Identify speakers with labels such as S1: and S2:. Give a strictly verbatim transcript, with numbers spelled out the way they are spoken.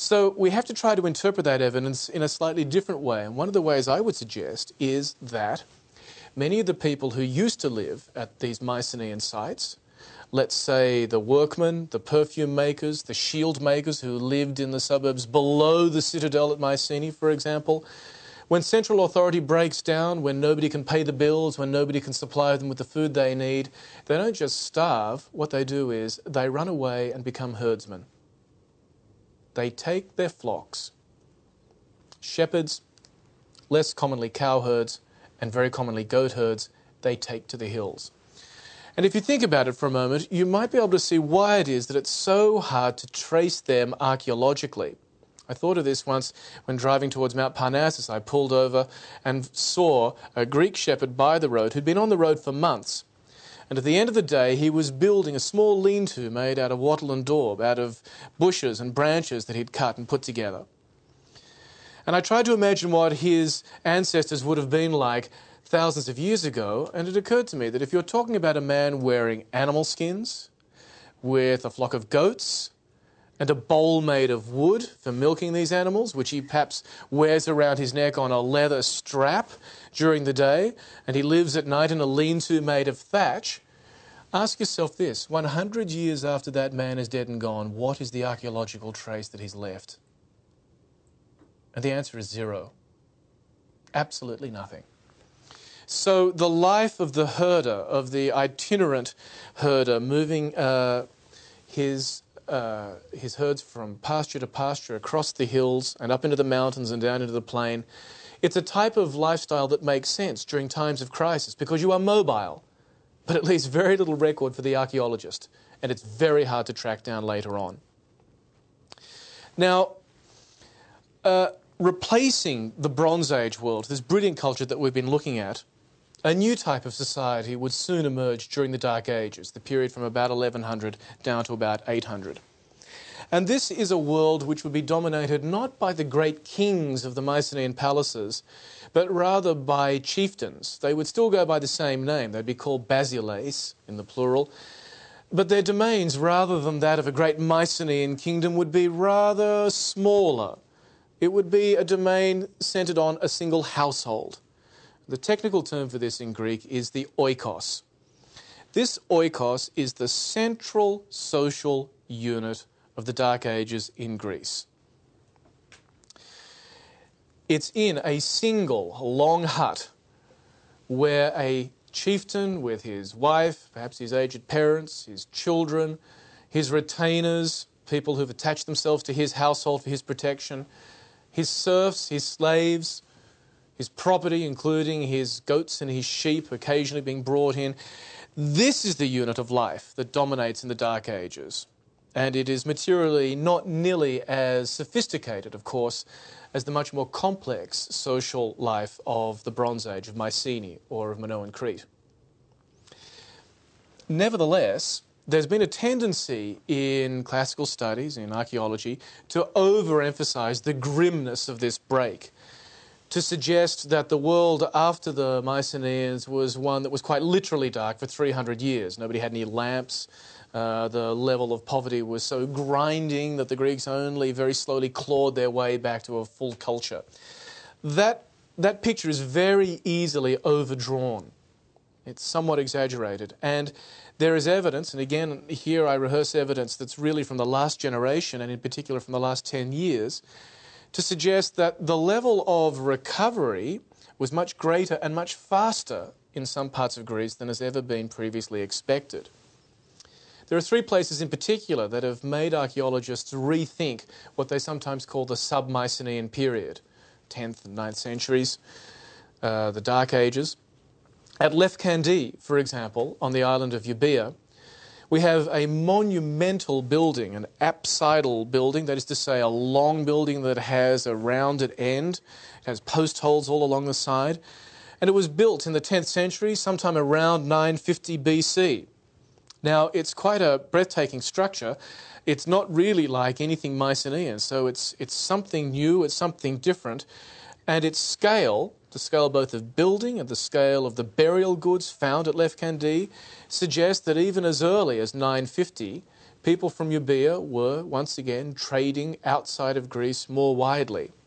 S1: So we have to try to interpret that evidence in a slightly different way. And one of the ways I would suggest is that many of the people who used to live at these Mycenaean sites, let's say the workmen, the perfume makers, the shield makers who lived in the suburbs below the citadel at Mycenae, for example, when central authority breaks down, when nobody can pay the bills, when nobody can supply them with the food they need, they don't just starve. What they do is they run away and become herdsmen. They take their flocks, shepherds, less commonly cowherds, and very commonly goat herds, they take to the hills. And if you think about it for a moment, you might be able to see why it is that it's so hard to trace them archaeologically. I thought of this once when driving towards Mount Parnassus. I pulled over and saw a Greek shepherd by the road who'd been on the road for months. And at the end of the day, he was building a small lean-to made out of wattle and daub, out of bushes and branches that he'd cut and put together. And I tried to imagine what his ancestors would have been like thousands of years ago, and it occurred to me that if you're talking about a man wearing animal skins, with a flock of goats, and a bowl made of wood for milking these animals, which he perhaps wears around his neck on a leather strap during the day, and he lives at night in a lean-to made of thatch, ask yourself this: one hundred years after that man is dead and gone, what is the archaeological trace that he's left? And the answer is zero. Absolutely nothing. So the life of the herder, of the itinerant herder, moving uh, his Uh, his herds from pasture to pasture across the hills and up into the mountains and down into the plain. It's a type of lifestyle that makes sense during times of crisis because you are mobile, but it leaves very little record for the archaeologist, and it's very hard to track down later on. Now, uh, replacing the Bronze Age world, this brilliant culture that we've been looking at, a new type of society would soon emerge during the Dark Ages, the period from about eleven hundred down to about eight hundred. And this is a world which would be dominated not by the great kings of the Mycenaean palaces, but rather by chieftains. They would still go by the same name. They'd be called basileis in the plural. But their domains, rather than that of a great Mycenaean kingdom, would be rather smaller. It would be a domain centered on a single household. The technical term for this in Greek is the oikos. This oikos is the central social unit of the Dark Ages in Greece. It's in a single long hut where a chieftain with his wife, perhaps his aged parents, his children, his retainers, people who've attached themselves to his household for his protection, his serfs, his slaves, his property, including his goats and his sheep occasionally being brought in. This is the unit of life that dominates in the Dark Ages. And it is materially not nearly as sophisticated, of course, as the much more complex social life of the Bronze Age, of Mycenae or of Minoan Crete. Nevertheless, there's been a tendency in classical studies, in archaeology, to overemphasize the grimness of this break, to suggest that the world after the Mycenaeans was one that was quite literally dark for three hundred years. Nobody had any lamps. Uh, the level of poverty was so grinding that the Greeks only very slowly clawed their way back to a full culture. That, that picture is very easily overdrawn. It's somewhat exaggerated. And there is evidence, and again, here I rehearse evidence that's really from the last generation, and in particular from the last ten years, to suggest that the level of recovery was much greater and much faster in some parts of Greece than has ever been previously expected. There are three places in particular that have made archaeologists rethink what they sometimes call the sub-Mycenaean period, tenth and ninth centuries, uh, the Dark Ages. At Lefkandi, for example, on the island of Euboea, we have a monumental building, an apsidal building, that is to say a long building that has a rounded end. It has post holes all along the side. And it was built in the tenth century, sometime around nine fifty B C. Now, it's quite a breathtaking structure. It's not really like anything Mycenaean, so it's, it's something new, it's something different. And its scale, the scale both of building and the scale of the burial goods found at Lefkandi, suggests that even as early as nine fifty, people from Euboea were, once again, trading outside of Greece more widely.